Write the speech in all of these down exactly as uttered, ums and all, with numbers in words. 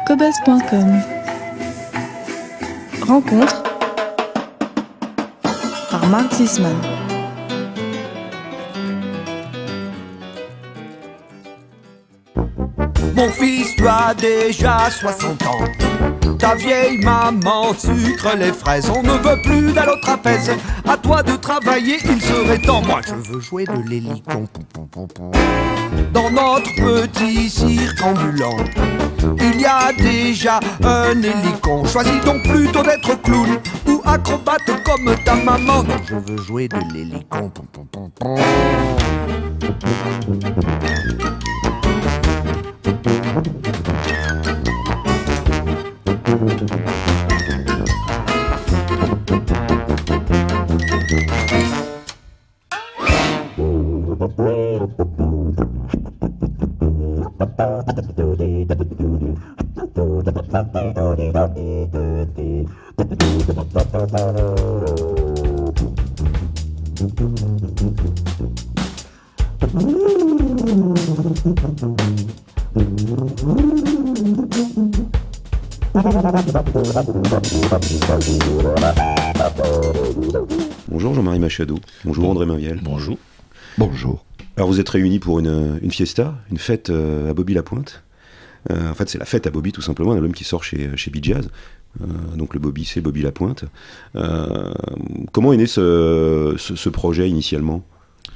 cobuzz point com. Rencontre par Marc Zisman. Mon fils, tu as déjà soixante ans. Ta vieille maman sucre les fraises. On ne veut plus d'aller au trapèze. À toi de travailler, il serait temps. Moi, je veux jouer de l'hélicon. Dans notre petit cirque ambulant, il y a déjà un hélicon. Choisis donc plutôt d'être clown ou acrobate comme ta maman. Non, je veux jouer de l'hélicon. Bonjour Jean-Marie Machado, bonjour André Mainviel. Bonjour. Bonjour. Alors vous êtes réunis pour une, une fiesta, une fête euh, à Bobby-la-Pointe. Euh, en fait c'est la fête à Bobby tout simplement, un album qui sort chez, chez Beat Jazz. Euh, donc le Bobby c'est Bobby-la-Pointe. Euh, comment est né ce, ce, ce projet initialement ?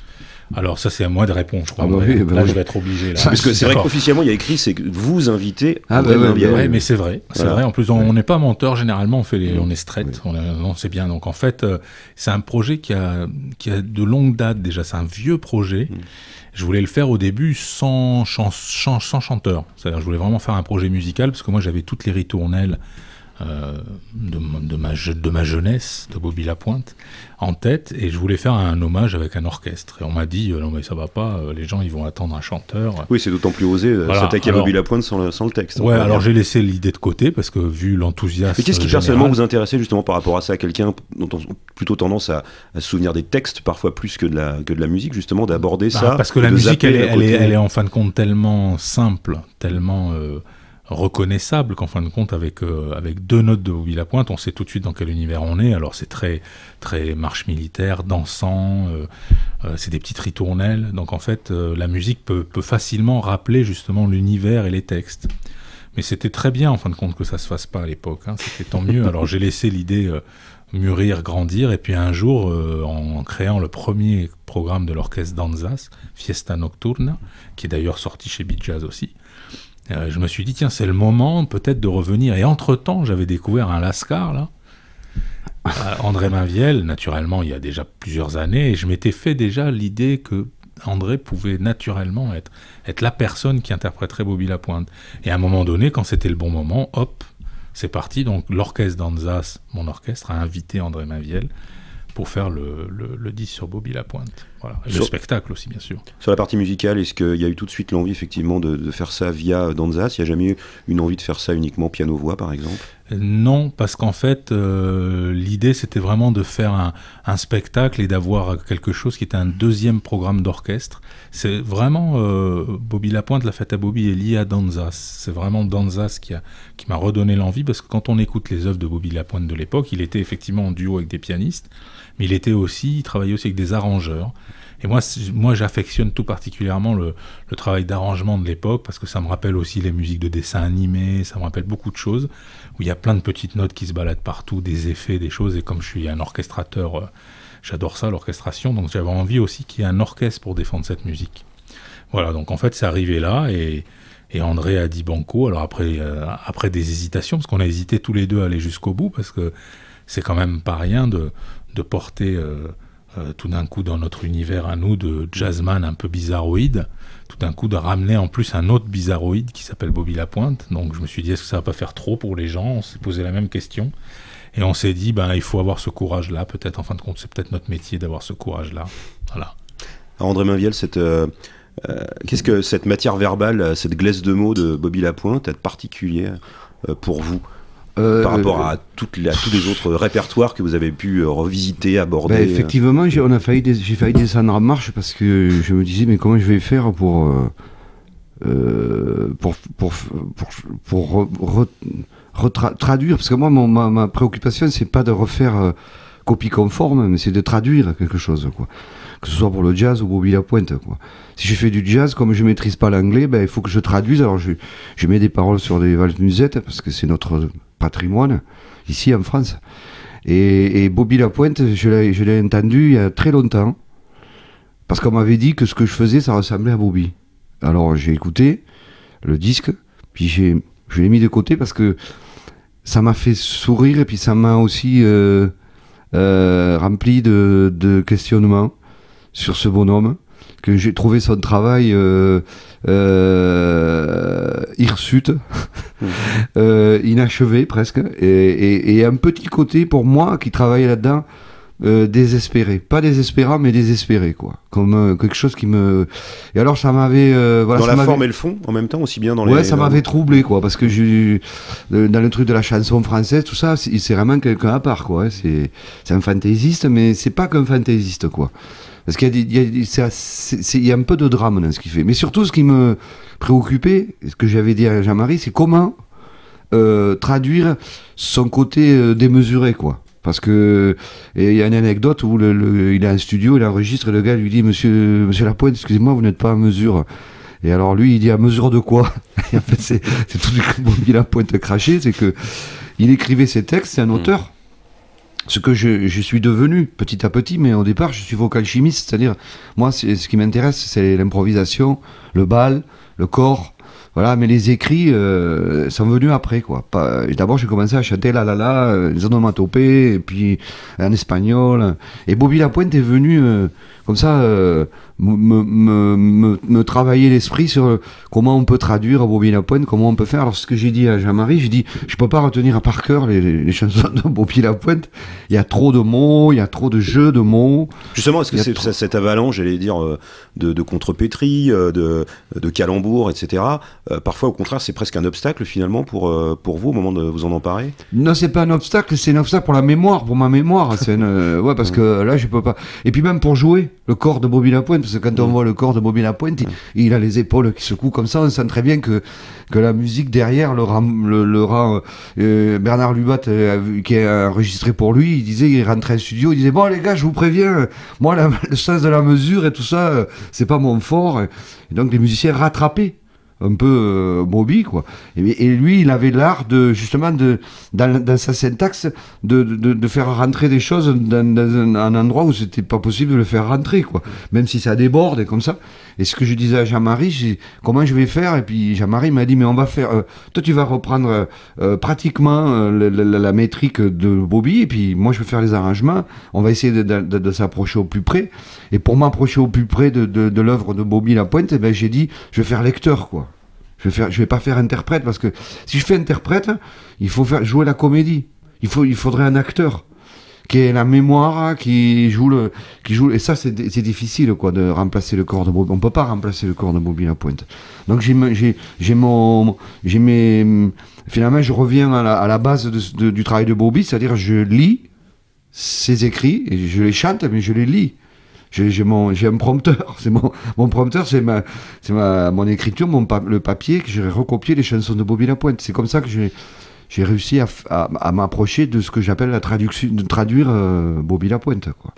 Alors ça c'est à moi de répondre, je crois. Ah bah oui, bah là oui. je vais être obligé. Là. Parce que c'est vrai qu'officiellement il y a écrit c'est que vous invitez Ah André bah ouais, Mainviel. bah Oui, mais c'est vrai, c'est Voilà. vrai. En plus, on Ouais. n'est pas menteur généralement, on fait les, Mmh. on est straight, Oui. on est- non, c'est bien. Donc en fait, euh, c'est un projet qui a, qui a de longue date déjà. C'est un vieux projet. Mmh. Je voulais le faire au début sans, chan- chan- sans chanteur. C'est-à-dire, je voulais vraiment faire un projet musical parce que moi j'avais toutes les ritournelles euh, de, mon- de, ma, je- de ma jeunesse, de Bobby-la-Pointe, en tête, et je voulais faire un hommage avec un orchestre. Et on m'a dit, euh, non mais ça va pas, euh, les gens ils vont attendre un chanteur. Oui c'est d'autant plus osé euh, Voilà, s'attaquer à alors- Bobby-la-Pointe sans le, sans le texte. on Ouais, peut alors dire. j'ai laissé l'idée de côté parce que vu l'enthousiasme. Mais qu'est-ce qui général- personnellement vous intéressait justement par rapport à ça, quelqu'un dont on a plutôt tendance à, à se souvenir des textes parfois plus que de la, que de la musique, justement d'aborder Bah, ça. parce que et la de musique, zapper elle est, le elle, est, côté- elle est en fin de compte tellement simple, tellement euh, reconnaissable qu'en fin de compte, avec, euh, avec deux notes de Bobby-la-Pointe, on sait tout de suite dans quel univers on est. Alors c'est très, très marche militaire, dansant, euh, euh, c'est des petites ritournelles. Donc en fait, euh, la musique peut, peut facilement rappeler justement l'univers et les textes. Mais c'était très bien en fin de compte que ça se fasse pas à l'époque. Hein. C'était tant mieux. Alors j'ai laissé l'idée euh, mûrir, grandir, et puis un jour, euh, en créant le premier programme de l'orchestre Danzas, Fiesta Nocturna, qui est d'ailleurs sorti chez Beat Jazz aussi, euh, je me suis dit tiens c'est le moment peut-être de revenir. Et entre temps j'avais découvert un Lascar là, euh, André Mainviel, naturellement il y a déjà plusieurs années, et je m'étais fait déjà l'idée que André pouvait naturellement être, être la personne qui interpréterait Bobby-la-Pointe. Et à un moment donné, quand c'était le bon moment, hop, c'est parti. Donc l'orchestre d'Anzas, mon orchestre, a invité André Mainviel pour faire le, le, le disque sur Bobby-la-Pointe. Voilà. Et Sur- le spectacle aussi, bien sûr. Sur la partie musicale, est-ce qu'il y a eu tout de suite l'envie effectivement de, de faire ça via Danzas ? Il n'y a jamais eu une envie de faire ça uniquement piano-voix par exemple ? Non, parce qu'en fait, euh, l'idée, c'était vraiment de faire un, un spectacle et d'avoir quelque chose qui était un deuxième programme d'orchestre. C'est vraiment euh, Bobby-la-Pointe, la fête à Bobby est liée à Danzas. C'est vraiment Danzas qui, a, qui m'a redonné l'envie, parce que quand on écoute les œuvres de Bobby-la-Pointe de l'époque, il était effectivement en duo avec des pianistes, mais il était aussi, il travaillait aussi avec des arrangeurs. Et moi, c'est- moi j'affectionne tout particulièrement le, le travail d'arrangement de l'époque, parce que ça me rappelle aussi les musiques de dessins animés, ça me rappelle beaucoup de choses, où il y a plein de petites notes qui se baladent partout, des effets, des choses, et comme je suis un orchestrateur, euh, j'adore ça, l'orchestration, donc j'avais envie aussi qu'il y ait un orchestre pour défendre cette musique. Voilà, donc en fait c'est arrivé là, et, et André a dit banco, alors après, euh, après des hésitations, parce qu'on a hésité tous les deux à aller jusqu'au bout, parce que c'est quand même pas rien de, de porter... euh, Euh, tout d'un coup dans notre univers à nous de jazzman un peu bizarroïde, tout d'un coup de ramener en plus un autre bizarroïde qui s'appelle Bobby-la-Pointe. Donc je me suis dit est-ce que ça va pas faire trop pour les gens ? On s'est posé la même question et on s'est dit ben il faut avoir ce courage là, peut-être en fin de compte c'est peut-être notre métier d'avoir ce courage là. Voilà. Alors André Mainviel, cette, euh, euh, qu'est-ce que cette matière verbale, cette glaise de mots de Bobby-la-Pointe est particulière euh, pour vous ? Euh, Par rapport à, toutes les, à tous les autres répertoires que vous avez pu euh, revisiter, aborder. ben, effectivement, j'ai, on a failli, des- j'ai failli descendre en marche parce que je me disais, mais comment je vais faire pour, euh, euh, pour, pour, pour, pour re, re, retra- traduire, parce que moi, mon, ma, ma préoccupation, c'est pas de refaire euh, copie conforme, mais c'est de traduire quelque chose, quoi. Que ce soit pour le jazz ou Bobby Lapointe, quoi. Si je fais du jazz, comme je maîtrise pas l'anglais, ben, il faut que je traduise. Alors je, je mets des paroles sur des valses musettes, parce que c'est notre patrimoine, ici en France. Et, et Bobby Lapointe, je l'ai, je l'ai entendu il y a très longtemps, parce qu'on m'avait dit que ce que je faisais, ça ressemblait à Bobby. Alors j'ai écouté le disque, puis j'ai, je l'ai mis de côté, parce que ça m'a fait sourire, et puis ça m'a aussi euh, euh, rempli de, de questionnements sur ce bonhomme, que j'ai trouvé son travail euh, euh, hirsute, mmh. euh, inachevé presque, et, et, et un petit côté pour moi qui travaillait là-dedans, euh, désespéré, pas désespérant mais désespéré, quoi, comme euh, quelque chose qui me... Et alors ça m'avait... Euh, voilà, dans ça la m'avait... forme et le fond en même temps, aussi bien dans les... Ouais, ça dans... m'avait troublé, quoi, parce que j'ai, dans le truc de la chanson française, tout ça, c'est, c'est vraiment quelqu'un à part, quoi, hein. c'est, c'est un fantaisiste, mais c'est pas qu'un fantaisiste, quoi. Parce qu'il y a, des, il y a, c'est, c'est, c'est, il y a un peu de drame dans ce qu'il fait. Mais surtout, ce qui me préoccupait, ce que j'avais dit à Jean-Marie, c'est comment euh, traduire son côté euh, démesuré, quoi. Parce que il y a une anecdote où le, le, il a un studio, il enregistre, et le gars lui dit « Monsieur, monsieur Lapointe, excusez-moi, vous n'êtes pas à mesure. » Et alors lui, il dit « À mesure de quoi ?» Et en fait, c'est, c'est tout ce que Bobby Lapointe craché, c'est que il écrivait ses textes, c'est un auteur. Mmh. Ce que je, je suis devenu petit à petit, mais au départ, je suis vocal chimiste, c'est-à-dire, moi, c'est, ce qui m'intéresse, c'est l'improvisation, le bal, le corps, voilà, mais les écrits euh, sont venus après, quoi. Pas, d'abord, j'ai commencé à chanter la la la, les onomatopées, et puis en espagnol, et Bobby Lapointe est venu, euh, comme ça, euh, me, me, me, me travailler l'esprit sur comment on peut traduire Bobby Lapointe, comment on peut faire. Alors, ce que j'ai dit à Jean-Marie, j'ai dit, je peux pas retenir par cœur les, les, les chansons de Bobby Lapointe. Il y a trop de mots, il y a trop de jeux de mots. Justement, est-ce que c'est trop... cette avalanche, j'allais dire, de, de contrepétrie, de, de calembours, et cetera. Euh, parfois, au contraire, c'est presque un obstacle, finalement, pour, pour vous, au moment de vous en emparer? Non, c'est pas un obstacle, c'est un obstacle pour la mémoire, pour ma mémoire. C'est une, euh, ouais, parce que là, je peux pas. Et puis même pour jouer le corps de Bobby Lapointe, parce que quand on voit le corps de Bobby Lapointe, il, il a les épaules qui secouent comme ça, on sent très bien que, que la musique derrière le rend, le, le rend euh, Bernard Lubat, euh, qui a enregistré pour lui, il disait, il rentrait en studio, il disait, bon les gars, je vous préviens, moi, la, le sens de la mesure et tout ça, euh, c'est pas mon fort. Et donc les musiciens rattrapaient un peu euh, Bobby, quoi. Et, et lui, il avait l'art de, justement, de, dans, dans sa syntaxe, de, de, de faire rentrer des choses dans, dans un, un endroit où c'était pas possible de le faire rentrer, quoi. Même si ça déborde et comme ça. Et ce que je disais à Jean-Marie, j'ai, comment je vais faire? Et puis Jean-Marie m'a dit, mais on va faire, euh, toi tu vas reprendre euh, pratiquement euh, la, la, la métrique de Bobby, et puis moi je vais faire les arrangements, on va essayer de, de, de, de s'approcher au plus près. Et pour m'approcher au plus près de, de, de l'œuvre de Bobby Lapointe, eh ben, j'ai dit, je vais faire lecteur, quoi. Je vais faire, je vais pas faire interprète, parce que si je fais interprète, il faut faire jouer la comédie. Il faut, il faudrait un acteur qui ait la mémoire, qui joue le, qui joue, et ça c'est, c'est difficile, quoi, de remplacer le corps de Bobby. On peut pas remplacer le corps de Bobby Lapointe. Donc j'ai, j'ai, j'ai mon, j'ai mes, finalement je reviens à la, à la base de, de, du travail de Bobby, c'est-à-dire je lis ses écrits et je les chante, mais je les lis. J'ai, j'ai, mon, j'ai un prompteur, c'est mon, mon prompteur, c'est, ma, c'est ma, mon écriture, mon, le papier que j'ai recopié les chansons de Bobby Lapointe. C'est comme ça que j'ai, j'ai réussi à, à, à m'approcher de ce que j'appelle la traduction, de traduire euh, Bobby Lapointe, quoi.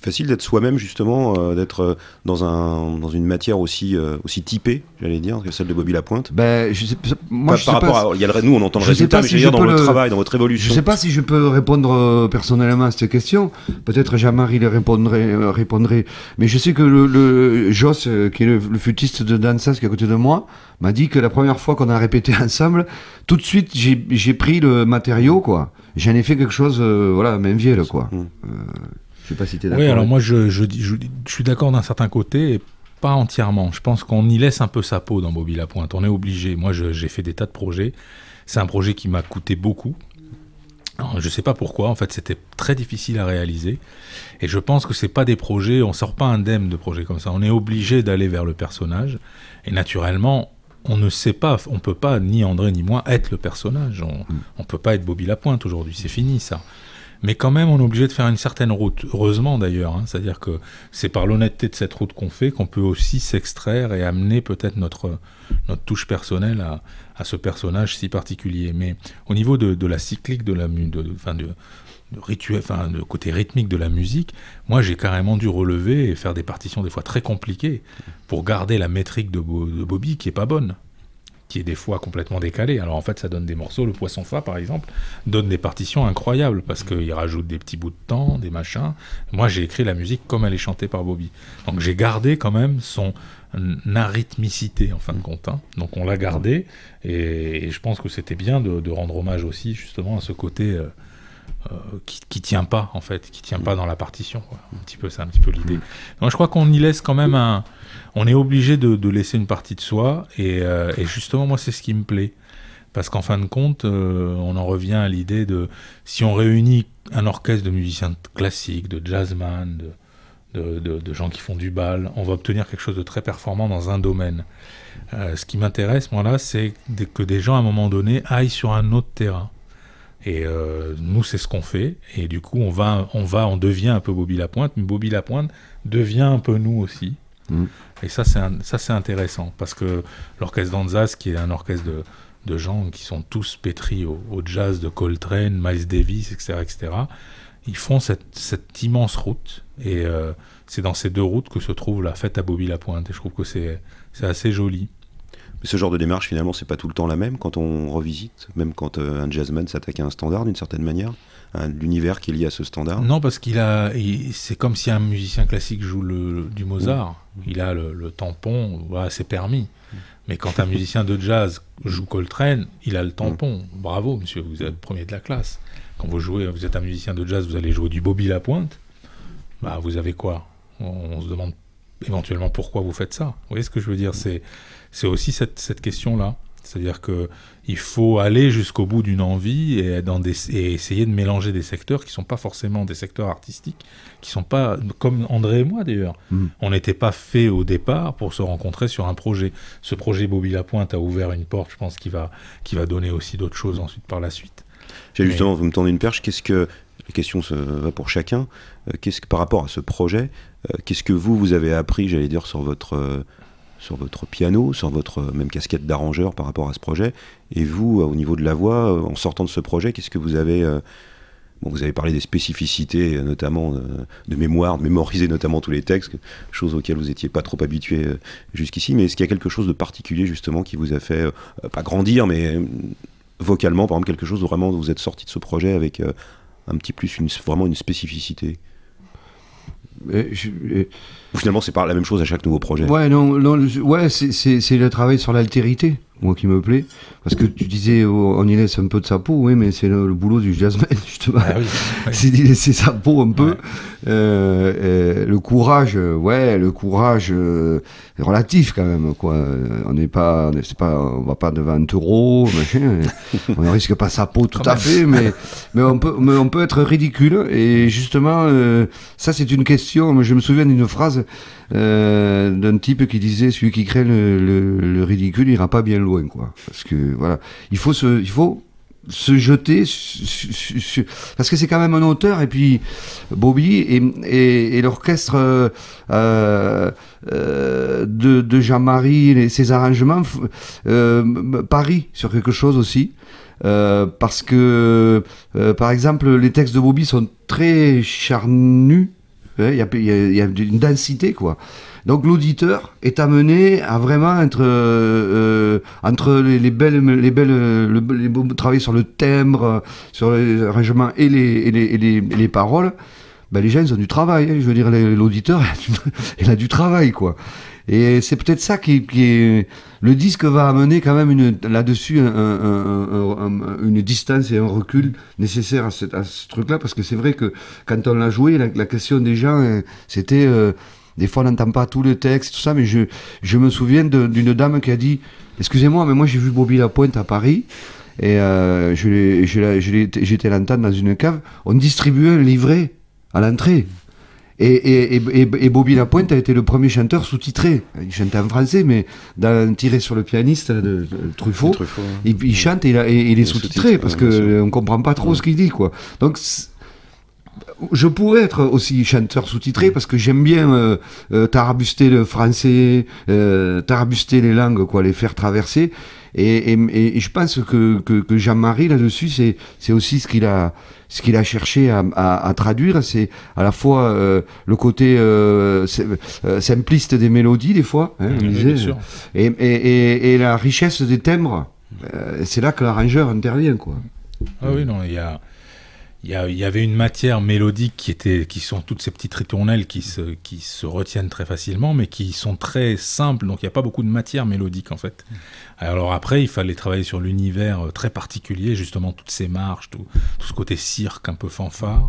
facile d'être soi-même justement, euh, d'être euh, dans, un, dans une matière aussi, euh, aussi typée, j'allais dire, que celle de Bobby Lapointe. Ben, je sais, moi, par je sais par pas rapport si... à, il y a le, nous, on entend le je sais résultat, pas mais si j'allais je dire dans peux votre le- travail, dans votre évolution. Je sais pas si je peux répondre euh, personnellement à cette question. Peut-être Jean-Marie le répondrait, euh, répondrait. Mais je sais que le, le Joss, euh, qui est le, le flûtiste de Dansas qui est à côté de moi, m'a dit que la première fois qu'on a répété ensemble, tout de suite j'ai, j'ai pris le matériau, quoi. J'en ai fait quelque chose, euh, voilà, même vielle, quoi. Mm. Euh, je sais pas si t'es d'accord. Oui, alors moi je, je, je, je suis d'accord d'un certain côté, et pas entièrement. Je pense qu'on y laisse un peu sa peau dans Bobby Lapointe. On est obligé. Moi je, j'ai fait des tas de projets. C'est un projet qui m'a coûté beaucoup. Alors, je sais pas pourquoi, en fait c'était très difficile à réaliser. Et je pense que c'est pas des projets, on sort pas indemne de projets comme ça. On est obligé d'aller vers le personnage. Et naturellement, on ne sait pas, on peut pas, ni André ni moi, être le personnage. On, mm. on peut pas être Bobby Lapointe aujourd'hui, c'est fini ça. Mais quand même, on est obligé de faire une certaine route. Heureusement d'ailleurs, hein, c'est-à-dire que c'est par l'honnêteté de cette route qu'on fait qu'on peut aussi s'extraire et amener peut-être notre, notre touche personnelle à, à ce personnage si particulier. Mais au niveau de, de la cyclique, de la, de, de, enfin de, de rituel, enfin de côté rythmique de la musique, moi j'ai carrément dû relever et faire des partitions des fois très compliquées pour garder la métrique de, Bo, de Bobby qui est pas bonne, qui est des fois complètement décalée. Alors en fait ça donne des morceaux, le Poisson-Fa par exemple donne des partitions incroyables parce qu'il rajoute des petits bouts de temps, des machins. Moi j'ai écrit la musique comme elle est chantée par Bobby, donc j'ai gardé quand même son arythmicité en fin de compte, hein. Donc on l'a gardé et, et je pense que c'était bien de, de rendre hommage aussi justement à ce côté euh, euh, qui, qui tient pas en fait, qui tient pas dans la partition, quoi. Un petit peu, c'est un petit peu l'idée. Donc je crois qu'on y laisse quand même un, on est obligé de, de laisser une partie de soi et, euh, et justement moi c'est ce qui me plaît parce qu'en fin de compte euh, on en revient à l'idée de si on réunit un orchestre de musiciens classiques, de jazzman, de De, de, de gens qui font du bal, on va obtenir quelque chose de très performant dans un domaine. Euh, ce qui m'intéresse, moi, là, c'est que des gens, à un moment donné, aillent sur un autre terrain. Et euh, nous, c'est ce qu'on fait. Et du coup, on va, on va, on devient un peu Bobby Lapointe, mais Bobby Lapointe devient un peu nous aussi. Mmh. Et ça, c'est un, ça, c'est intéressant, parce que l'orchestre Dansas, qui est un orchestre de, de gens qui sont tous pétris au, au jazz de Coltrane, Miles Davis, et cetera, et cetera, ils font cette, cette immense route, et euh, c'est dans ces deux routes que se trouve la fête à Bobby Lapointe, et je trouve que c'est, c'est assez joli. Mais ce genre de démarche, finalement, c'est pas tout le temps la même quand on revisite, même quand euh, un jazzman s'attaque à un standard d'une certaine manière, à l'univers qui est lié à ce standard. Non, parce qu'il a, il, c'est comme si un musicien classique joue le, du Mozart, mmh. il a le, le tampon, voilà, c'est permis. Mmh. Mais quand un musicien de jazz joue Coltrane, il a le tampon. Mmh. Bravo, monsieur, vous êtes le premier de la classe. Quand vous jouez, vous êtes un musicien de jazz, vous allez jouer du Bobby Lapointe, bah vous avez quoi ? on, on se demande éventuellement pourquoi vous faites ça. Vous voyez ce que je veux dire ? C'est, c'est aussi cette, cette question-là. C'est-à-dire qu'il faut aller jusqu'au bout d'une envie et, dans des, et essayer de mélanger des secteurs qui ne sont pas forcément des secteurs artistiques, qui ne sont pas, comme André et moi d'ailleurs, mmh. on n'était pas fait au départ pour se rencontrer sur un projet. Ce projet Bobby Lapointe a ouvert une porte, je pense, qui va, qui va donner aussi d'autres choses ensuite par la suite. J'ai justement, vous me tendez une perche, qu'est-ce que, la question se va pour chacun, euh, qu'est-ce que par rapport à ce projet, euh, qu'est-ce que vous, vous avez appris, j'allais dire, sur votre, euh, sur votre piano, sur votre euh, même casquette d'arrangeur par rapport à ce projet, et vous, euh, au niveau de la voix, euh, en sortant de ce projet, qu'est-ce que vous avez, euh, bon, vous avez parlé des spécificités, euh, notamment de, de mémoire, de mémoriser notamment tous les textes, choses auxquelles vous n'étiez pas trop habitué euh, jusqu'ici, mais est-ce qu'il y a quelque chose de particulier, justement, qui vous a fait, euh, pas grandir, mais... Euh, vocalement, par exemple, quelque chose où vraiment vous êtes sorti de ce projet avec euh, un petit plus, une, vraiment une spécificité. Mais je, mais... Finalement, c'est pas la même chose à chaque nouveau projet. Ouais, non, non ouais, c'est, c'est, c'est le travail sur l'altérité, moi, qui me plaît. Parce que tu disais, oh, on y laisse un peu de sa peau, oui, mais c'est le, le boulot du jazzman, justement. Ah oui, oui. C'est d'y laisser sa peau un peu. Ouais. Euh, euh, le courage, ouais, le courage euh, relatif, quand même, quoi. On n'est pas, on c'est pas, on va pas devant un taureau, machin. On ne risque pas sa peau tout à fait, mais, mais, on peut, mais on peut être ridicule. Et justement, euh, ça, c'est une question. Je me souviens d'une phrase Euh, d'un type qui disait celui qui crée le, le, le ridicule ira pas bien loin, quoi. Parce que voilà, il faut se, il faut se jeter su, su, su, parce que c'est quand même un auteur, et puis Bobby et, et, et l'orchestre euh, euh, de, de Jean-Marie et ses arrangements euh, parient sur quelque chose aussi. Euh, parce que euh, par exemple les textes de Bobby sont très charnus, il y a, y a, y a une densité, quoi. Donc l'auditeur est amené à vraiment être euh, entre les, les belles, les belles, le, les beaux, travailler sur le timbre, sur les arrangements et les, et les, et les, et les paroles. Ben, les gens, ils ont du travail. Hein. Je veux dire, l'auditeur, il a du travail, quoi. Et c'est peut-être ça qui, qui est... Le disque va amener quand même une, là-dessus un, un, un, un, une distance et un recul nécessaire à ce, à ce truc-là, parce que c'est vrai que quand on l'a joué, la, la question des gens, c'était... Euh, des fois, on n'entend pas tout le texte, tout ça, mais je, je me souviens de, d'une dame qui a dit « Excusez-moi, mais moi j'ai vu Bobby Lapointe à Paris, et euh, je l'ai, je l'ai, je l'ai, j'étais l'entendre dans une cave, on distribuait un livret à l'entrée. » Et, et, et, et Bobby Lapointe a été le premier chanteur sous-titré. Il chantait en français, mais dans Tiré sur le pianiste de, de Truffaut, Truffaut hein. il, il chante et il, a, et il est sous-titré, parce qu'on ne comprend pas trop ouais. ce qu'il dit, quoi. Donc, je pourrais être aussi chanteur sous-titré parce que j'aime bien euh, euh, tarabuster le français, euh, tarabuster les langues, quoi, les faire traverser. Et, et, et je pense que, que, que Jean-Marie, là-dessus, c'est, c'est aussi ce qu'il a, ce qu'il a cherché à, à, à traduire. C'est à la fois euh, le côté euh, simpliste des mélodies, des fois, hein, on oui, disait, bien sûr. Et, et, et, et la richesse des timbres. Euh, c'est là que l'arrangeur intervient, quoi. Ah oui, non, il y a... Il y, a, il y avait une matière mélodique qui, était, qui sont toutes ces petites ritournelles qui se, qui se retiennent très facilement, mais qui sont très simples, donc il n'y a pas beaucoup de matière mélodique en fait. Alors après, il fallait travailler sur l'univers très particulier, justement toutes ces marches, tout, tout ce côté cirque un peu fanfare,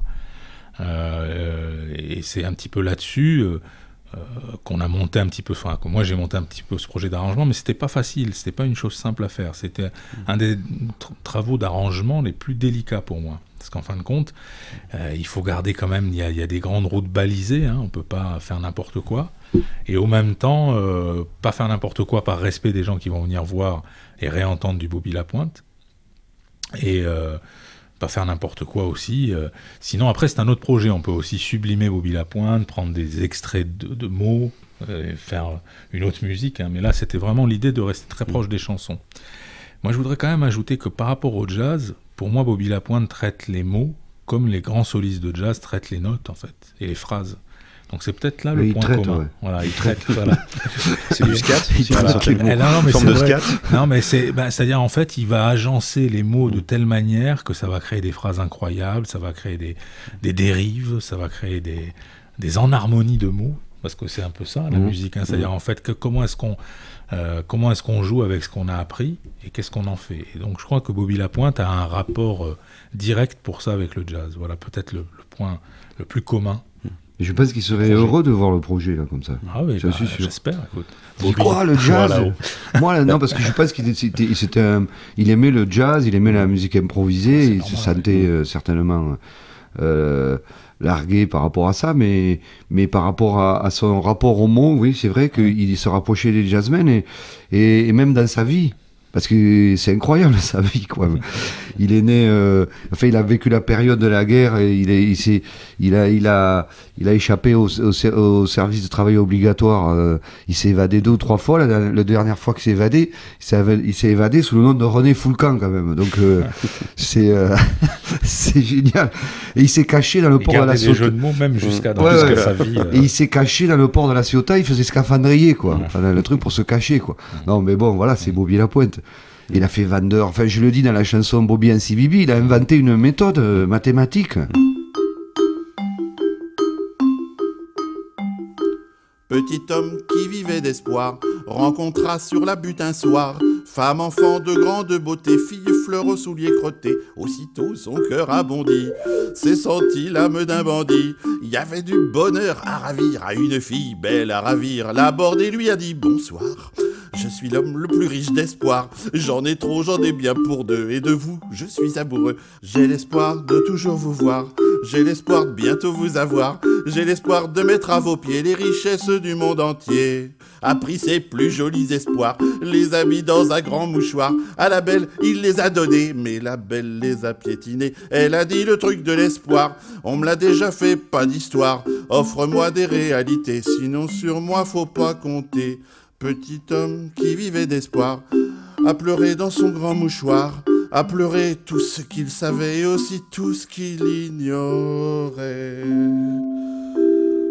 euh, et c'est un petit peu là-dessus euh, euh, qu'on a monté un petit peu, enfin que moi j'ai monté un petit peu ce projet d'arrangement, mais c'était pas facile, c'était pas une chose simple à faire, c'était un des tra- travaux d'arrangement les plus délicats pour moi. Parce qu'en fin de compte, euh, il faut garder quand même, il y a, il y a des grandes routes balisées, hein, on ne peut pas faire n'importe quoi. Et au même temps, euh, pas faire n'importe quoi par respect des gens qui vont venir voir et réentendre du Bobby Lapointe. Et euh, pas faire n'importe quoi aussi. Euh, sinon, après, c'est un autre projet. On peut aussi sublimer Bobby Lapointe, prendre des extraits de, de mots, euh, et faire une autre musique. Hein. Mais là, c'était vraiment l'idée de rester très proche des chansons. Moi, je voudrais quand même ajouter que par rapport au jazz, pour moi, Bobby Lapointe traite les mots comme les grands solistes de jazz traitent les notes, en fait, et les phrases. Donc c'est peut-être là le oui, point traite, commun. Ouais. Voilà, il traite. Voilà. C'est du scat. C'est voilà. voilà. non, non, mais forme c'est de vrai. scat. Non, mais c'est, ben, c'est-à-dire en fait, il va agencer les mots de telle manière que ça va créer des phrases incroyables, ça va créer des, des dérives, ça va créer des, des enharmonies de mots, parce que c'est un peu ça la mmh. musique. Hein. C'est-à-dire mmh. en fait que comment est-ce qu'on Euh, comment est-ce qu'on joue avec ce qu'on a appris et qu'est-ce qu'on en fait. Et donc je crois que Bobby Lapointe a un rapport euh, direct pour ça avec le jazz. Voilà peut-être le, le point le plus commun. Et je pense qu'il serait heureux de voir le projet là comme ça. Ah oui, je bah, suis sûr. J'espère. Écoute. Bobby, quoi le jazz voilà. Moi non parce que je pense qu'il était, c'était un, il aimait le jazz, il aimait la musique improvisée, il normal, se sentait ouais. euh, certainement euh, largué par rapport à ça, mais, mais par rapport à, à son rapport au mot, oui, c'est vrai qu'il se rapprochait des jazzmen et, et, et même dans sa vie. Parce que c'est incroyable sa vie, quoi. Il est né, euh, enfin, il a vécu la période de la guerre et il, est, il, s'est, il, a, il, a, il a échappé au, au, au service de travail obligatoire. Euh, il s'est évadé deux ou trois fois. La, la dernière fois qu'il s'est évadé, il s'est, il s'est évadé sous le nom de René Foulcan, quand même. Donc, euh, c'est, euh, c'est génial. Et il s'est caché dans le il port de la Ciotat. Il gardait des jeux de mots, même jusqu'à dans ouais, jusqu'à ouais. sa vie. Euh... Et il s'est caché dans le port de la Ciotat. Il faisait scaphandrier, quoi. Ouais. Enfin, le truc pour se cacher, quoi. Non, mais bon, voilà, c'est Bobby Lapointe. Il a fait vendeur, enfin je le dis dans la chanson Bobby and C B B, il a inventé une méthode euh, mathématique. Petit homme qui vivait d'espoir rencontra sur la butte un soir femme, enfant de grande beauté, fille, fleur aux souliers crottés. Aussitôt son cœur a bondi, s'est senti l'âme d'un bandit. Il y avait du bonheur à ravir à une fille belle à ravir. L'abordé lui a dit bonsoir. Je suis l'homme le plus riche d'espoir. J'en ai trop, j'en ai bien pour deux. Et de vous, je suis amoureux. J'ai l'espoir de toujours vous voir. J'ai l'espoir de bientôt vous avoir. J'ai l'espoir de mettre à vos pieds les richesses du monde entier. A pris ses plus jolis espoirs, les a mis dans un grand mouchoir. À la belle, il les a donnés, mais la belle les a piétinés. Elle a dit le truc de l'espoir. On me l'a déjà fait, pas d'histoire. Offre-moi des réalités, sinon sur moi faut pas compter. Petit homme qui vivait d'espoir a pleuré dans son grand mouchoir, a pleuré tout ce qu'il savait et aussi tout ce qu'il ignorait.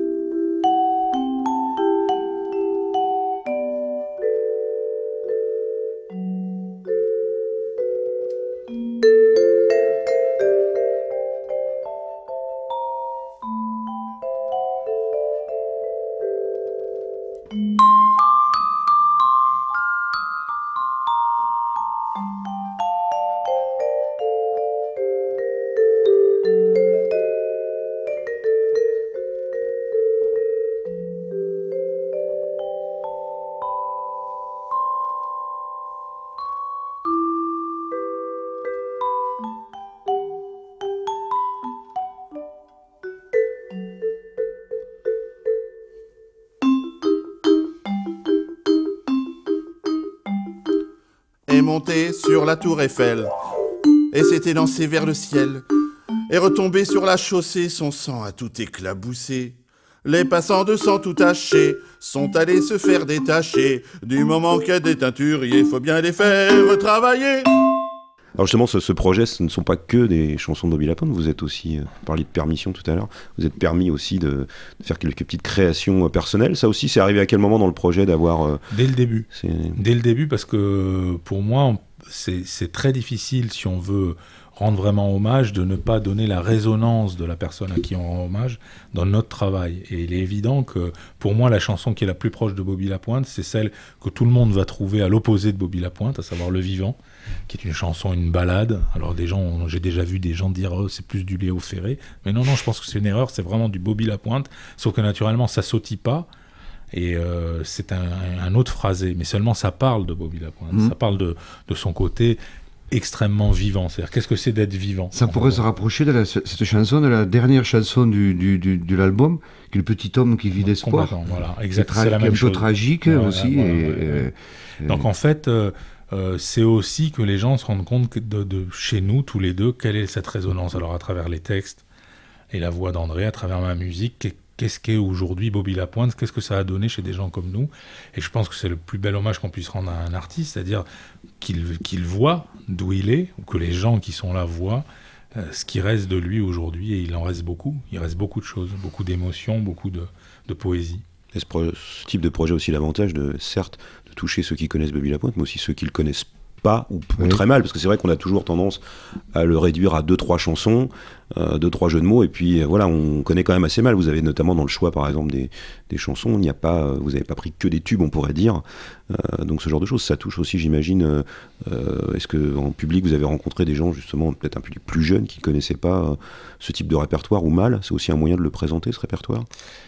monté sur la tour Eiffel et s'était lancé vers le ciel. Et retombé sur la chaussée, son sang a tout éclaboussé. Les passants de sang tout tachés sont allés se faire détacher. Du moment qu'il y a des teinturiers, faut bien les faire travailler. Alors justement, ce, ce projet, ce ne sont pas que des chansons de Bobby Lapointe, vous êtes aussi, euh, vous parliez de permission tout à l'heure, vous êtes permis aussi de, de faire quelques petites créations euh, personnelles. Ça aussi, c'est arrivé à quel moment dans le projet d'avoir... Euh, Dès le début. C'est... Dès le début, parce que pour moi, on, c'est, c'est très difficile, si on veut rendre vraiment hommage, de ne pas donner la résonance de la personne à qui on rend hommage dans notre travail. Et il est évident que, pour moi, la chanson qui est la plus proche de Bobby Lapointe, c'est celle que tout le monde va trouver à l'opposé de Bobby Lapointe, à savoir Le Vivant, qui est une chanson, une ballade. Alors des gens, j'ai déjà vu des gens dire oh, c'est plus du Léo Ferré, mais non, non, je pense que c'est une erreur, c'est vraiment du Bobby Lapointe, sauf que naturellement, ça sautille pas, et euh, c'est un, un autre phrasé, mais seulement ça parle de Bobby Lapointe, mmh. ça parle de, de son côté extrêmement vivant, c'est-à-dire qu'est-ce que c'est d'être vivant. Ça pourrait se rapprocher de la, cette chanson, de la dernière chanson du, du, du, de l'album, qui est Le Petit Homme qui vit d'espoir. Voilà, exact, c'est, tra- la même un chose. peu tragique voilà, aussi. Voilà, et, ouais, ouais. Et, Donc en fait, euh, euh, c'est aussi que les gens se rendent compte que de, de chez nous, tous les deux, quelle est cette résonance. Alors à travers les textes et la voix d'André, à travers ma musique, qu'est-ce qu'est aujourd'hui Bobby Lapointe, qu'est-ce que ça a donné chez des gens comme nous. Et je pense que c'est le plus bel hommage qu'on puisse rendre à un artiste, c'est-à-dire qu'il, qu'il voit d'où il est, ou que les gens qui sont là voient euh, ce qui reste de lui aujourd'hui, et il en reste beaucoup. Il reste beaucoup de choses, beaucoup d'émotions, beaucoup de, de poésie. Et ce, pro- ce type de projet a aussi l'avantage de, certes, de toucher ceux qui connaissent Bobby Lapointe, mais aussi ceux qui le connaissent pas ou, oui. ou très mal, parce que c'est vrai qu'on a toujours tendance à le réduire à deux trois chansons, euh, deux trois jeux de mots, et puis euh, voilà, on connaît quand même assez mal. Vous avez notamment dans le choix, par exemple, des, des chansons, il n'y a pas, vous n'avez pas pris que des tubes, on pourrait dire. Euh, donc ce genre de choses, ça touche aussi, j'imagine. Euh, euh, est-ce que en public vous avez rencontré des gens justement peut-être un peu plus jeunes qui connaissaient pas euh, ce type de répertoire ou mal? C'est aussi un moyen de le présenter, ce répertoire.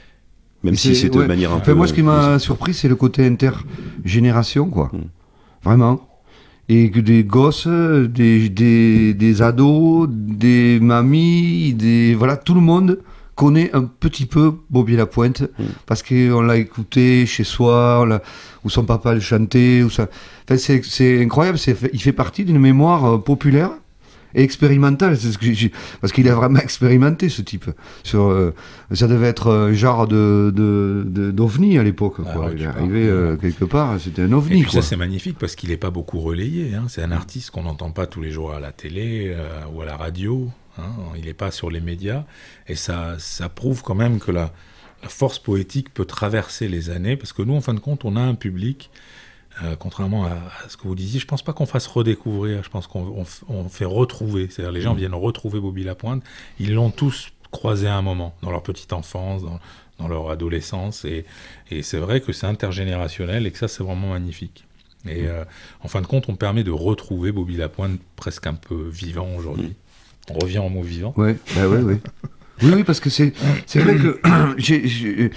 Même si c'est, c'est de ouais. manière un enfin, peu... Moi, ce qui m'a euh, surpris, c'est le côté intergénération, quoi. Hum. Vraiment. Et que des gosses, des, des, des ados, des mamies, des, voilà, tout le monde connaît un petit peu Bobby Lapointe, mmh. parce qu'on l'a écouté chez soi, on l'a, ou son papa le chantait, ou ça. Enfin, c'est, c'est incroyable, c'est, il fait partie d'une mémoire euh, populaire et expérimentale, c'est ce que j'ai, parce qu'il a vraiment expérimenté, ce type. Sur, euh, ça devait être un genre de, de, de, d'ovni à l'époque. Ah, quoi. Ouais, il est arrivé euh, quelque part, c'était un ovni. Et puis quoi. Ça, c'est magnifique parce qu'il n'est pas beaucoup relayé. Hein. C'est un artiste qu'on n'entend pas tous les jours à la télé euh, ou à la radio. Hein. Il n'est pas sur les médias. Et ça, ça prouve quand même que la, la force poétique peut traverser les années, parce que nous, en fin de compte, on a un public... Euh, contrairement à, à ce que vous disiez, je ne pense pas qu'on fasse redécouvrir, je pense qu'on on, on fait retrouver. C'est-à-dire les gens viennent retrouver Bobby Lapointe, ils l'ont tous croisé à un moment, dans leur petite enfance, dans, dans leur adolescence, et, et c'est vrai que c'est intergénérationnel et que ça, c'est vraiment magnifique. Et euh, en fin de compte, on permet de retrouver Bobby Lapointe presque un peu vivant aujourd'hui. On revient au mot vivant. Ouais, bah ouais, ouais. oui, oui, parce que c'est, c'est vrai que j'ai... j'ai...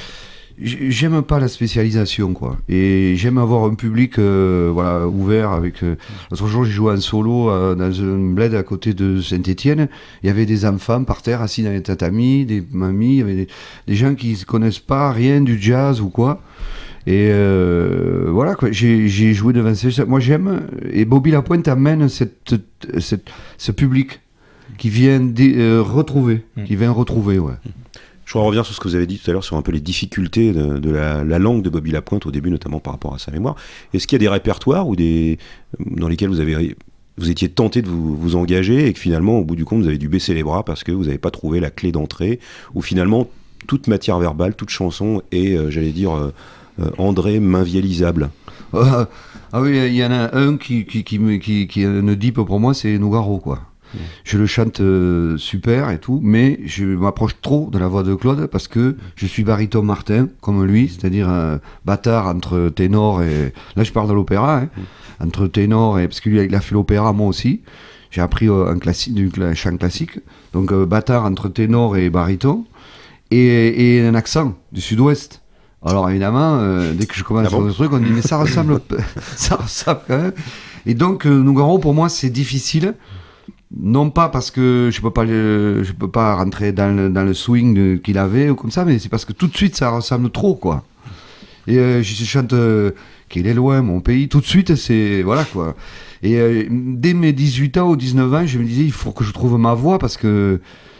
J'aime pas la spécialisation, quoi. Et j'aime avoir un public euh, voilà, ouvert. Avec, euh... L'autre jour, j'ai joué en solo euh, dans un bled à côté de Saint-Étienne. Il y avait des enfants par terre assis dans les tatamis, des mamies, il y avait des, des gens qui ne connaissent pas rien du jazz ou quoi. Et euh, voilà, quoi. J'ai, j'ai joué devant ces gens. Moi, j'aime. Et Bobby Lapointe amène cette, cette, ce public qui vient de, euh, retrouver. Mmh. Qui vient retrouver, ouais. Mmh. Je voudrais revenir sur ce que vous avez dit tout à l'heure sur un peu les difficultés de, de la, la langue de Bobby Lapointe au début, notamment par rapport à sa mémoire. Est-ce qu'il y a des répertoires ou des, dans lesquels vous, avez, vous étiez tenté de vous, vous engager et que finalement, au bout du compte, vous avez dû baisser les bras parce que vous n'avez pas trouvé la clé d'entrée, ou finalement, toute matière verbale, toute chanson est, euh, j'allais dire, euh, euh, André Mainvialisable? euh, Ah oui, il y en a un qui, qui, qui, qui, qui, qui ne dit pas pour moi, c'est Nougaro, quoi. Je le chante euh, super et tout, mais je m'approche trop de la voix de Claude parce que je suis baryton Martin, comme lui, c'est-à-dire un bâtard entre ténor et... Là, je parle de l'opéra, hein, mm. entre ténor et... Parce qu'il a fait l'opéra, moi aussi. J'ai appris euh, un, classi... du chant classique. Donc, euh, bâtard entre ténor et baryton. Et, et un accent du sud-ouest. Alors, évidemment, euh, dès que je commence à faire des trucs, on dit, mais ça ressemble, ça ressemble quand même. Et donc, euh, Nougaro, pour moi, c'est difficile. Non pas parce que je peux pas le, je peux pas rentrer dans le, dans le swing de, qu'il avait ou comme ça, mais c'est parce que tout de suite ça ressemble trop, quoi. Et euh, je chante euh, qu'il est loin mon pays, tout de suite c'est voilà, quoi. Et euh, dès mes dix-huit ans ou dix-neuf ans, je me disais, il faut que je trouve ma voix parce que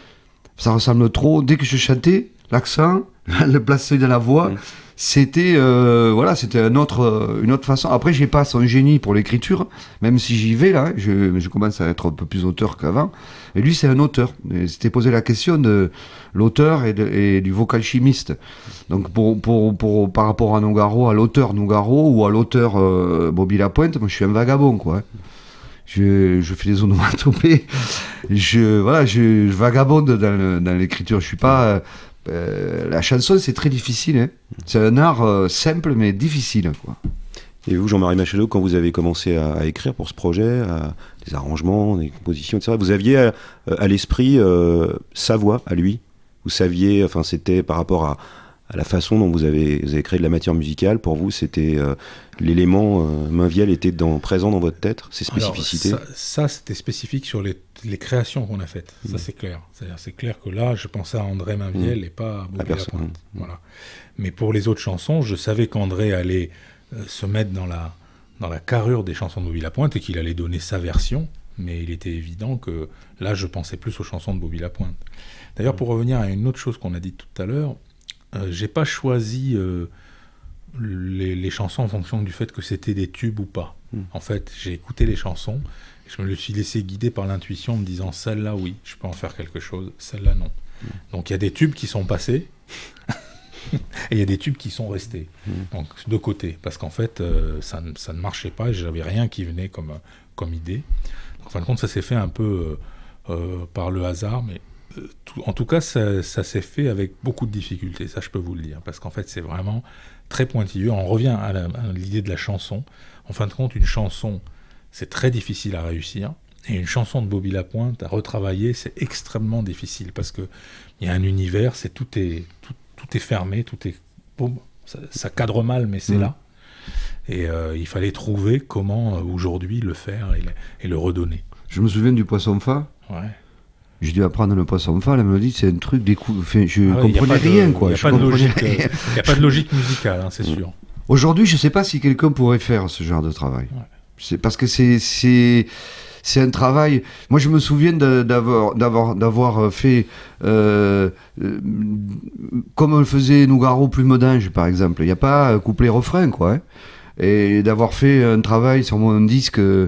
ça ressemble trop. Dès que je chantais, l'accent, le placé de la voix, mmh. c'était, euh, voilà, c'était un autre, une autre façon. Après, j'ai pas son génie pour l'écriture, même si j'y vais là, je, je commence à être un peu plus auteur qu'avant. Et lui, c'est un auteur. Et c'était posé la question de l'auteur et, de, et du vocal chimiste. Donc, pour, pour, pour, par rapport à Nougaro, à l'auteur Nougaro ou à l'auteur euh, Bobby Lapointe, moi, je suis un vagabond, quoi. Hein. Je, je fais des onomatopées, je, voilà, je, je vagabonde dans, le, dans l'écriture. Je suis pas. Euh, euh, la chanson, c'est très difficile. Hein. C'est un art euh, simple mais difficile, quoi. Et vous, Jean-Marie Machado, quand vous avez commencé à, à écrire pour ce projet, à, des arrangements, des compositions, et cetera, vous aviez à, à l'esprit euh, sa voix à lui? Vous saviez, enfin, c'était par rapport à, à la façon dont vous avez, vous avez créé de la matière musicale, pour vous, c'était euh, l'élément euh, Mainvielle était dans, présent dans votre tête, ses spécificités? Alors, ça, ça, c'était spécifique sur les, les créations qu'on a faites, mmh. ça c'est clair. C'est-à-dire, c'est clair que là, je pensais à André Mainvielle mmh. et pas à Bobby Lapointe. Mmh. Voilà. Mais pour les autres chansons, je savais qu'André allait euh, se mettre dans la, dans la carrure des chansons de Bobby Lapointe et qu'il allait donner sa version, mais il était évident que là, je pensais plus aux chansons de Bobby Lapointe. D'ailleurs, mmh. pour revenir à une autre chose qu'on a dit tout à l'heure, Euh, j'ai pas choisi euh, les, les chansons en fonction du fait que c'était des tubes ou pas. Mmh. En fait, j'ai écouté les chansons, et je me suis laissé guider par l'intuition en me disant celle-là, oui, je peux en faire quelque chose, celle-là, non. Mmh. Donc il y a des tubes qui sont passés, et il y a des tubes qui sont restés. Mmh. Donc de côté, parce qu'en fait, euh, ça, ça ne marchait pas, et j'avais rien qui venait comme, comme idée. Donc, en fin de compte, ça s'est fait un peu euh, euh, par le hasard, mais Tout, en tout cas, ça, ça s'est fait avec beaucoup de difficultés, ça je peux vous le dire, parce qu'en fait c'est vraiment très pointilleux. On revient à, la, à l'idée de la chanson. En fin de compte, une chanson, c'est très difficile à réussir, et une chanson de Bobby Lapointe à retravailler, c'est extrêmement difficile, parce qu'il y a un univers, c'est, tout, est, tout, tout est fermé, tout est, boum, ça, ça cadre mal, mais c'est mmh. là. Et euh, il fallait trouver comment, euh, aujourd'hui, le faire et le, et le redonner. Je me souviens du Poisson-Fa. Ouais. J'ai dû apprendre le Poisson-Fa, elle me dit c'est un truc des coups. Enfin, je ah oui, comprenais rien, de, quoi. Il n'y a, a pas de logique musicale, hein, c'est sûr. Aujourd'hui, je ne sais pas si quelqu'un pourrait faire ce genre de travail. Ouais. C'est parce que c'est, c'est, c'est un travail. Moi, je me souviens de, d'avoir, d'avoir, d'avoir fait euh, euh, comme le faisait Nougaro Plume d'Ange, par exemple. Il n'y a pas couplet-refrain, quoi. Hein. Et d'avoir fait un travail sur mon disque euh,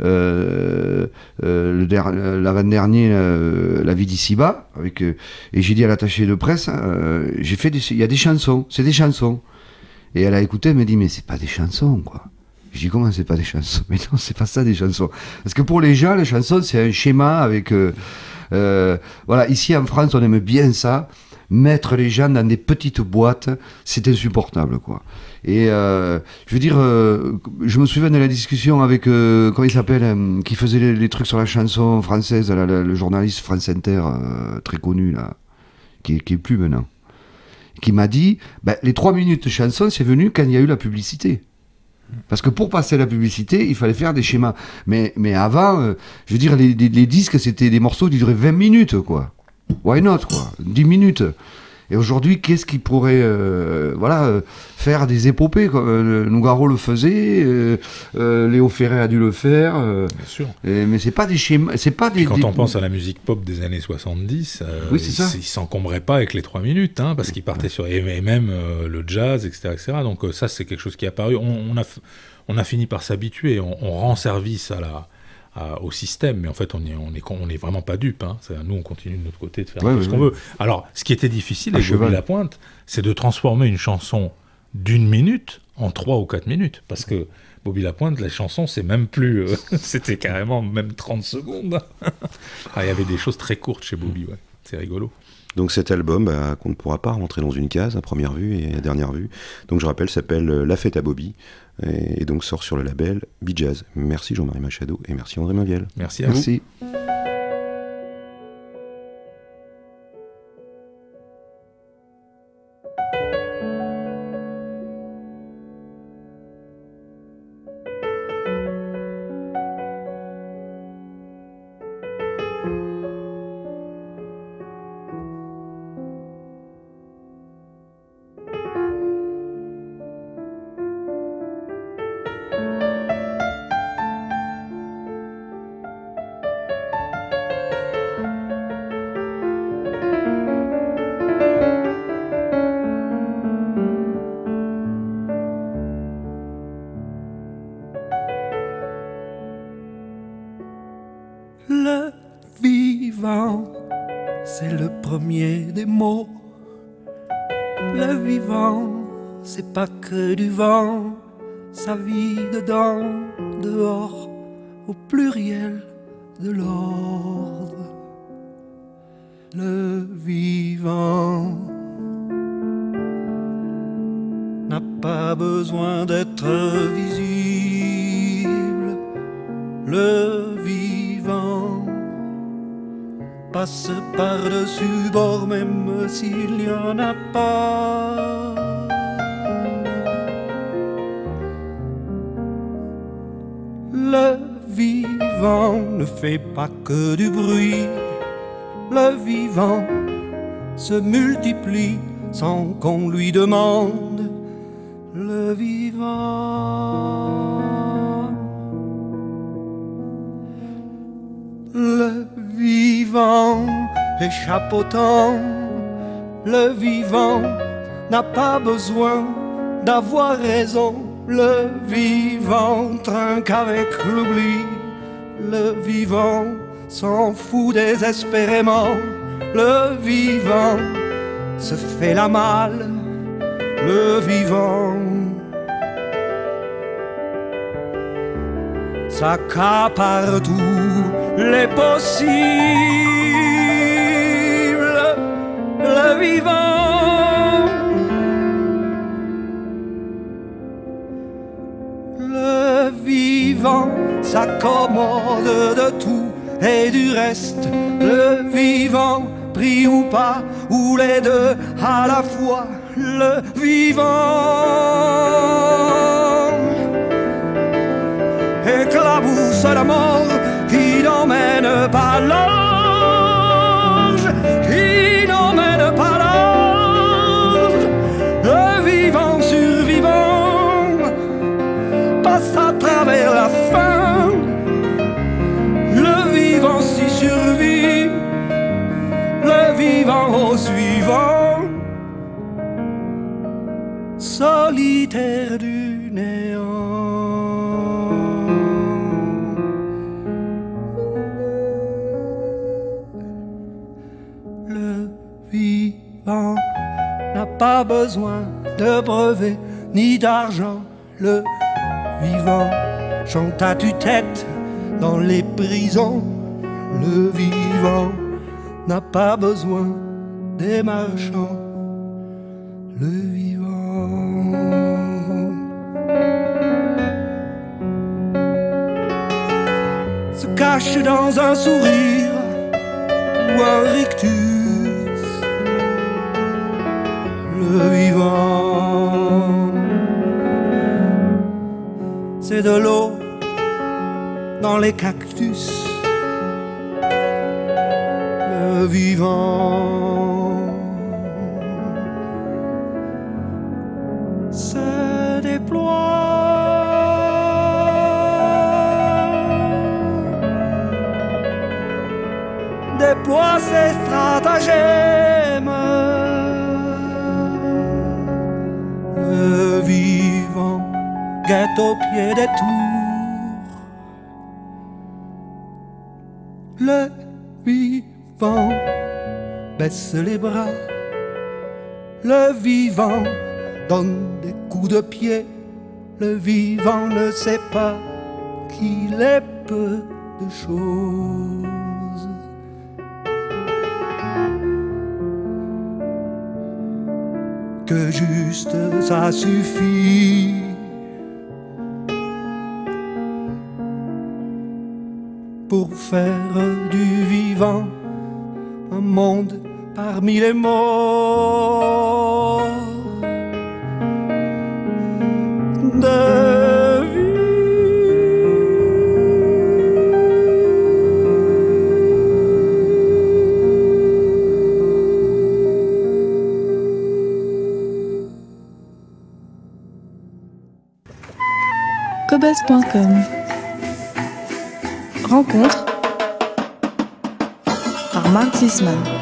euh, le der- l'avant-dernier euh, La vie d'ici-bas avec, euh, et j'ai dit à l'attaché de presse euh, j'ai fait des, il y a des chansons, c'est des chansons, et elle a écouté, elle m'a dit mais c'est pas des chansons, quoi. Je dis comment c'est pas des chansons? Mais non, c'est pas ça des chansons, parce que pour les gens les chansons c'est un schéma avec euh, euh, voilà, ici en France on aime bien ça, mettre les gens dans des petites boîtes, c'est insupportable, quoi. Et euh, je veux dire, euh, je me souviens de la discussion avec, euh, comment il s'appelle, euh, qui faisait les, les trucs sur la chanson française, là, le, le journaliste France Inter, euh, très connu, là, qui, qui est plus maintenant, qui m'a dit, ben, les trois minutes de chanson, c'est venu quand il y a eu la publicité. Parce que pour passer la publicité, il fallait faire des schémas. Mais, mais avant, euh, je veux dire, les, les, les disques, c'était des morceaux qui duraient vingt minutes, quoi. Why not, quoi, dix minutes. Et aujourd'hui, qu'est-ce qui pourrait euh, voilà, euh, faire des épopées, comme euh, Nougaro le faisait, euh, euh, Léo Ferré a dû le faire. Euh, Bien sûr. Et, mais c'est pas des schémas, c'est pas des. Et quand des... on pense à la musique pop des années soixante-dix, euh, oui, c'est il, ça. il s'encombrait pas avec les trois minutes, hein, parce qu'il partait sur et même euh, le jazz, et cetera, et cetera. Donc euh, ça, c'est quelque chose qui est apparu. On, on a on a fini par s'habituer. On, on rend service à la À, au système, mais en fait on est, on est, on est vraiment pas dupe, hein. C'est, nous on continue de notre côté de faire ouais, tout ouais, ce qu'on ouais. veut. Alors ce qui était difficile avec Bobby Lapointe, c'est de transformer une chanson d'une minute en trois ou quatre minutes, parce que Bobby Lapointe, la chanson c'est même plus euh, c'était carrément même trente secondes. Ah, il y avait des choses très courtes chez Bobby, ouais. C'est rigolo. Donc cet album, bah, qu'on ne pourra pas rentrer dans une case à première vue et à dernière vue. Donc je rappelle, s'appelle La Fête à Bobby, et, et donc sort sur le label Bijaz. Merci Jean-Marie Machado et merci André Mainvielle. Merci à merci. vous. vivant, c'est le premier des mots. Le vivant, c'est pas que du vent, ça vit dedans, dehors, au pluriel de l'ordre. Le vivant n'a pas besoin d'être visible. Le vivant passe par-dessus bord même s'il n'y en a pas. Le vivant ne fait pas que du bruit. Le vivant se multiplie sans qu'on lui demande. Le vivant, le vivant échappe au temps. Le vivant n'a pas besoin d'avoir raison. Le vivant trinque avec l'oubli. Le vivant s'en fout désespérément. Le vivant se fait la malle. Le vivant s'accapare tous les possibles. Le vivant, le vivant s'accommode de tout et du reste. Le vivant prie ou pas, ou les deux à la fois. Le vivant éclabousse la mort qui n'emmène pas l'ange, qui n'emmène pas l'ange. Le vivant survivant passe à travers la faim. Le vivant s'y survit, le vivant au suivant. Solitaire du néant. Le vivant n'a pas besoin de brevet ni d'argent. Le vivant chante à tue-tête dans les prisons. Le vivant n'a pas besoin des marchands. Le vivant se cache dans un sourire ou un rictus. Le vivant, c'est de l'eau dans les cactus. Le vivant se déploie, déploie ses stratagèmes. Le vivant guette au pied des tours. Le vivant baisse les bras. Le vivant donne des coups de pied. Le vivant ne sait pas qu'il est peu de choses. Que juste ça suffit pour faire du vivant un monde parmi les morts. De cobuzz point com. Rencontre par Marc Zisman.